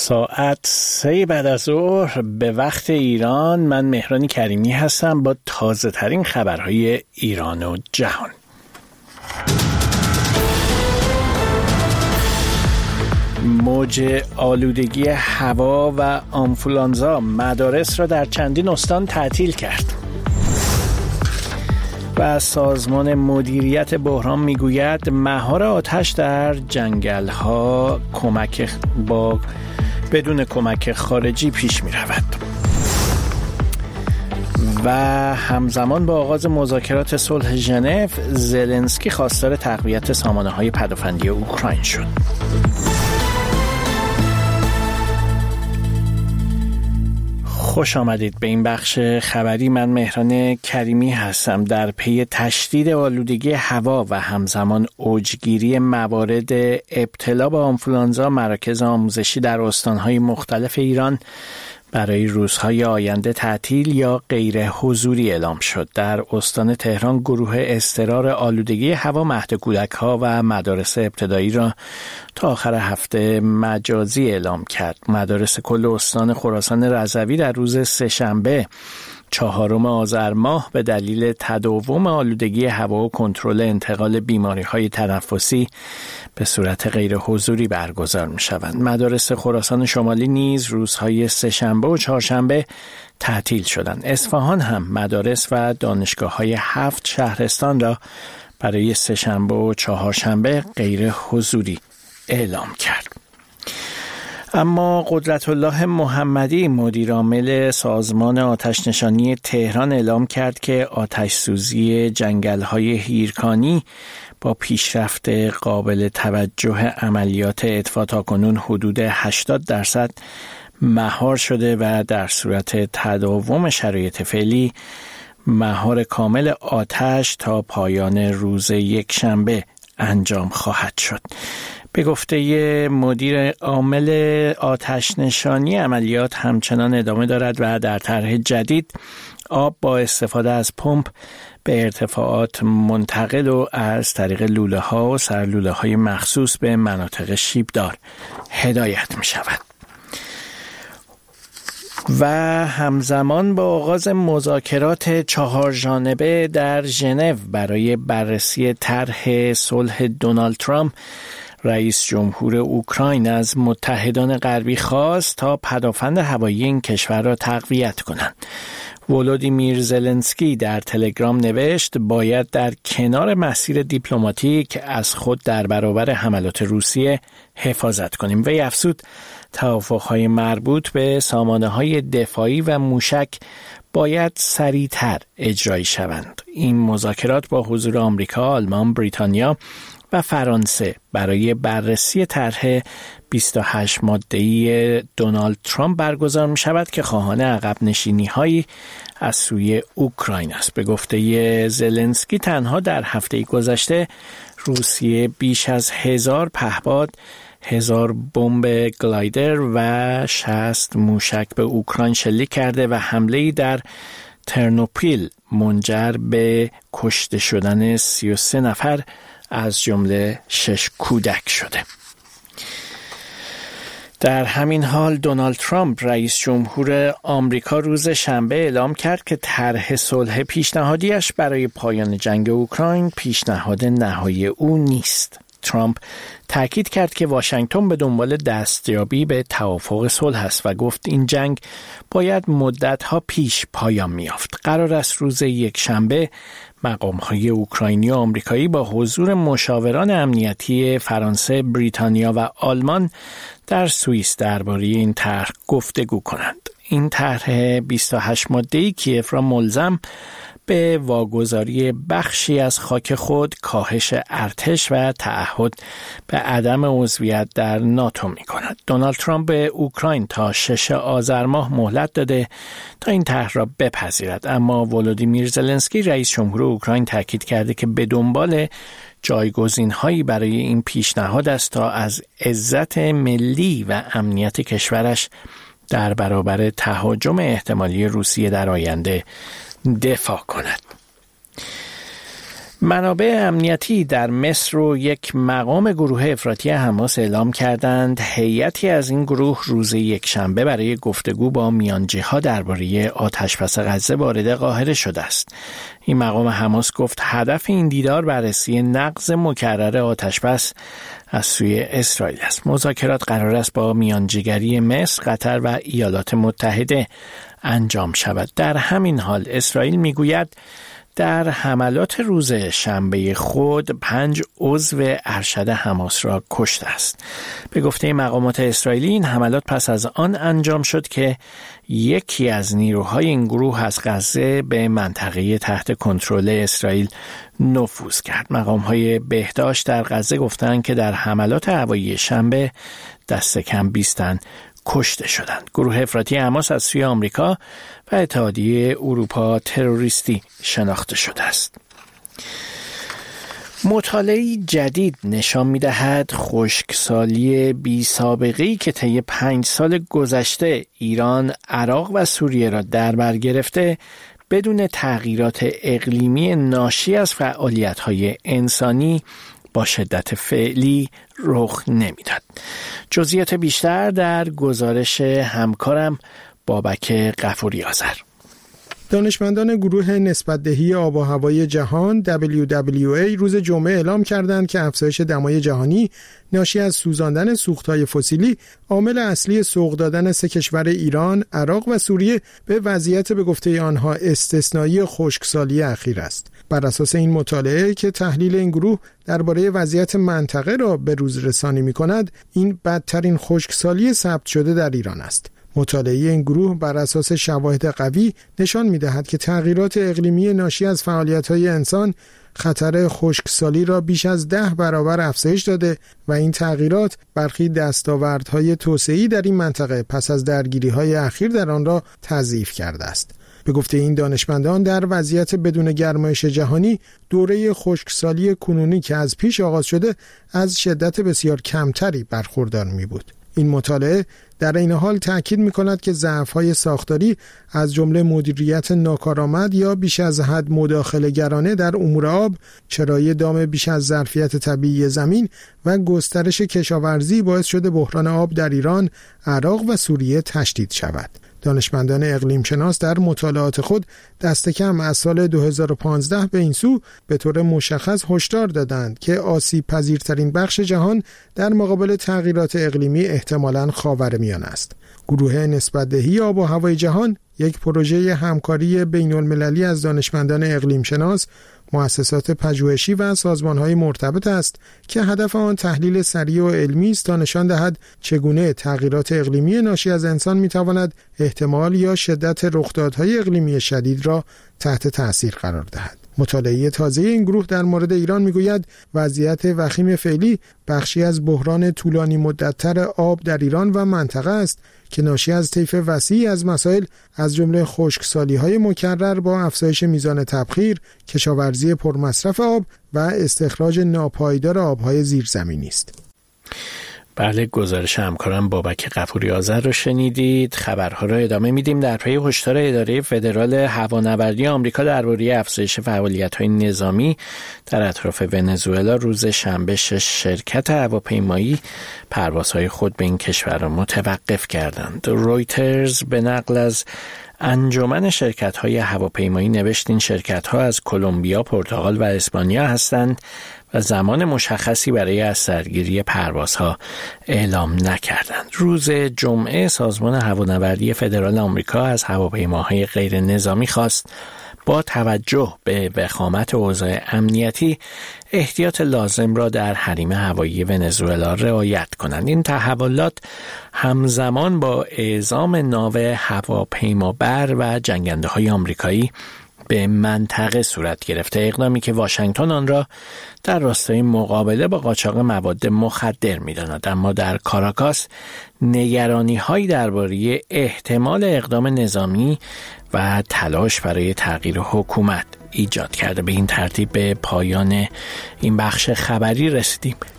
ساعت 3 بعد از ظهر به وقت ایران. من مهران کریمی هستم با تازه ترین خبرهای ایران و جهان. موج آلودگی هوا و آنفولانزا مدارس را در چندین استان تعطیل کرد. و سازمان مدیریت بحران میگوید مهار آتش در جنگل‌ها بدون کمک خارجی پیش می رود. و همزمان با آغاز مذاکرات صلح ژنو، زلنسکی خواستار تقویت سامانه‌های پدافندی اوکراین شد. خوش آمدید به این بخش خبری. من مهران کریمی هستم. در پی تشدید آلودگی هوا و همزمان اوجگیری موارد ابتلا به آنفولانزا، مراکز آموزشی در استان‌های مختلف ایران برای روزهای آینده تعطیل یا غیر حضوری اعلام شد. در استان تهران گروه اضطرار آلودگی هوا مهد کودک‌ها و مدارس ابتدایی را تا آخر هفته مجازی اعلام کرد. مدارس کل استان خراسان رضوی در روز سه‌شنبه 4 آذر ماه به دلیل تداوم آلودگی هوا و کنترل انتقال بیماری‌های تنفسی به صورت غیر حضوری برگزار می‌شوند. مدارس خراسان شمالی نیز روزهای سه‌شنبه و چهارشنبه تعطیل شدند. اصفهان هم مدارس و دانشگاه‌های 7 شهرستان را برای سه‌شنبه و چهارشنبه غیر حضوری اعلام کرد. اما قدرت الله محمدی مدیر عامل سازمان آتش نشانی تهران اعلام کرد که آتش سوزی جنگل‌های هیرکانی با پیشرفت قابل توجه عملیات اطفاء تاکنون حدود 80% مهار شده و در صورت تداوم شرایط فعلی مهار کامل آتش تا پایان روز یکشنبه انجام خواهد شد. به گفته مدیر عامل آتش نشانی، عملیات همچنان ادامه دارد و در طرح جدید آب با استفاده از پمپ به ارتفاعات منتقل و از طریق لوله ها و سرلوله های مخصوص به مناطق شیبدار هدایت می شود. و همزمان با آغاز مذاکرات 4 جانبه در ژنو برای بررسی طرح صلح دونالد ترامپ، رئیس جمهور اوکراین از متحدان غربی خواست تا پدافند هوایی این کشور را تقویت کنند. ولودیمیر زلنسکی در تلگرام نوشت باید در کنار مسیر دیپلماتیک از خود در برابر حملات روسیه حفاظت کنیم. وی افزود توافق‌های مربوط به سامانه‌های دفاعی و موشک باید سریعتر اجرایی شوند. این مذاکرات با حضور آمریکا، آلمان، بریتانیا و فرانسه برای بررسی طرح 28 ماده‌ای دونالد ترامپ برگزار می شود که خواهان عقب نشینی هایی از سوی اوکراین است. به گفته زلنسکی تنها در هفته گذشته روسیه بیش از 1000 پهپاد، 1000 بمب گلایدر و 60 موشک به اوکراین شلیک کرده و حمله‌ای در ترنوپیل منجر به کشته شدن 33 نفر از جمله 6 کودک شده. در همین حال دونالد ترامپ رئیس جمهور آمریکا روز شنبه اعلام کرد که طرح صلح پیشنهادیش برای پایان جنگ اوکراین پیشنهاد نهایی او نیست. ترامپ تاکید کرد که واشنگتن به دنبال دستیابی به توافق صلح است و گفت این جنگ باید مدت‌ها پیش پایان می‌یافت. قرار است روز یکشنبه مقام‌های اوکراینی و آمریکایی با حضور مشاوران امنیتی فرانسه، بریتانیا و آلمان در سوئیس درباره این طرح گفتگو کنند. این طرح 28 ماده‌ای کیف را ملزم به واگذاری بخشی از خاک خود، کاهش ارتش و تعهد به عدم عضویت در ناتو می کند. دونالد ترامپ به اوکراین تا 6 آذر ماه مهلت داده تا این طرح را بپذیرد، اما ولودیمیر زلنسکی رئیس جمهور اوکراین تاکید کرده که به دنبال جایگزین‌هایی برای این پیشنهاد است تا از عزت ملی و امنیت کشورش در برابر تهاجم احتمالی روسیه در آینده دفاع کند. منابع امنیتی در مصر و یک مقام گروه افراطی حماس اعلام کردند هیئتی از این گروه روز یکشنبه برای گفتگو با میانجی‌ها درباره آتش‌بس غزه وارد قاهره شده است. این مقام حماس گفت هدف این دیدار بررسی نقض مکرر آتش‌بس از سوی اسرائیل است. مذاکرات قرار است با میانجیگری مصر، قطر و ایالات متحده انجام شود. در همین حال اسرائیل میگوید در حملات روز شنبه خود 5 عضو ارشد حماس را کشته است. به گفته مقامات اسرائیلی این حملات پس از آن انجام شد که یکی از نیروهای این گروه از غزه به منطقه تحت کنترل اسرائیل نفوذ کرد. مقام‌های بهداشت در غزه گفتند که در حملات هوایی شنبه دست کم 20 تن کشته شدند. گروه افراطی حماس از سوی آمریکا و اتحادیه اروپا تروریستی شناخته شده است. مطالعه‌ای جدید نشان می‌دهد خشکسالی بی‌سابقه‌ای که طی 5 سال گذشته ایران، عراق و سوریه را در بر گرفته بدون تغییرات اقلیمی ناشی از فعالیت‌های انسانی با شدت فعلی رخ نمیداد. جزئیات بیشتر در گزارش همکارم بابک غفوری آذر. دانشمندان گروه نسبت‌دهی آب و هوای جهان WWA روز جمعه اعلام کردند که افزایش دمای جهانی ناشی از سوزاندن سوخت‌های فسیلی عامل اصلی سوق دادن 3 کشور ایران، عراق و سوریه به وضعیت به گفته آنها استثنایی خشکسالی اخیر است. بر اساس این مطالعه که تحلیل این گروه درباره وضعیت منطقه را به روز رسانی می‌کند، این بدترین خشکسالی ثبت شده در ایران است. مطالعه این گروه بر اساس شواهد قوی نشان می‌دهد که تغییرات اقلیمی ناشی از فعالیت‌های انسان خطر خشکسالی را بیش از 10 برابر افزایش داده و این تغییرات برخی دستاوردهای توسعه‌ای در این منطقه پس از درگیری‌های اخیر در آن را تضعیف کرده است. به گفته این دانشمندان در وضعیت بدون گرمایش جهانی دوره خشکسالی کنونی که از پیش آغاز شده از شدت بسیار کمتری برخوردار می بود. این مطالعه در این حال تأکید می‌کند که ضعف‌های ساختاری از جمله مدیریت ناکارآمد یا بیش از حد مداخله‌گرانه در امور آب، چرایی دام بیش از ظرفیت طبیعی زمین و گسترش کشاورزی باعث شده بحران آب در ایران، عراق و سوریه تشدید شود. دانشمندان اقلیم شناس در مطالعات خود دست کم از سال 2015 به این سو به طور مشخص هشدار دادند که آسیب پذیرترین بخش جهان در مقابل تغییرات اقلیمی احتمالاً خاورمیانه است. گروه نسبت‌دهی آب و هوای جهان یک پروژه همکاری بین‌المللی از دانشمندان اقلیم شناس، مؤسسات پژوهشی و سازمان‌های مرتبط است که هدف آن تحلیل سریع و علمی است تا نشان دهد چگونه تغییرات اقلیمی ناشی از انسان می‌تواند احتمال یا شدت رخدادهای اقلیمی شدید را تحت تأثیر قرار دهد. مطالعه تازه این گروه در مورد ایران میگوید وضعیت وخیم فعلی بخشی از بحران طولانی مدت‌تر آب در ایران و منطقه است که ناشی از طیف وسیعی از مسائل از جمله خشکسالی‌های مکرر با افزایش میزان تبخیر، کشاورزی پرمصرف آب و استخراج ناپایدار آب‌های زیرزمینی است. بله، گزارش همکارم بابک غفوری آذر رو شنیدید. خبرها رو ادامه میدیم. در پی هشدار اداره فدرال هوانوردی آمریکا درباره افزایش فعالیت‌های نظامی در اطراف ونزوئلا روز شنبه 6 شرکت هواپیمایی پروازهای خود به این کشور را متوقف کردند. رویترز به نقل از انجمن شرکت‌های هواپیمایی نوشت این شرکت‌ها از کلمبیا، پرتغال و اسپانیا هستند و زمان مشخصی برای از سرگیری پروازها اعلام نکردند. روز جمعه سازمان هوانوردی فدرال آمریکا از هواپیماهای غیر نظامی خواست با توجه به وخامت اوضاع امنیتی احتیاط لازم را در حریم هوایی ونزوئلا رعایت کنند. این تحولات همزمان با اعزام ناو هواپیمابر و جنگنده‌های آمریکایی به منطقه صورت گرفته، اقدامی که واشنگتن آن را در راستای مقابله با قاچاق مواد مخدر می‌داند. اما در کاراکاس نگرانی‌هایی درباره احتمال اقدام نظامی و تلاش برای تغییر حکومت ایجاد کرده. به این ترتیب به پایان این بخش خبری رسیدیم.